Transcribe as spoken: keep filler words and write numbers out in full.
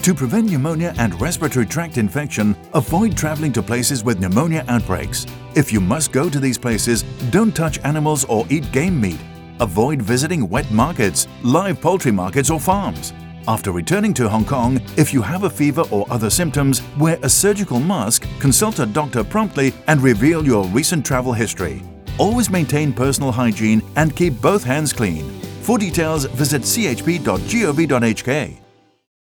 To prevent pneumonia and respiratory tract infection, avoid traveling to places with pneumonia outbreaks. If you must go to these places, don't touch animals or eat game meat. Avoid visiting wet markets, live poultry markets or farms. After returning to Hong Kong, if you have a fever or other symptoms, wear a surgical mask, consult a doctor promptly and reveal your recent travel history. Always maintain personal hygiene and keep both hands clean. For details, visit c h p dot gov dot h k.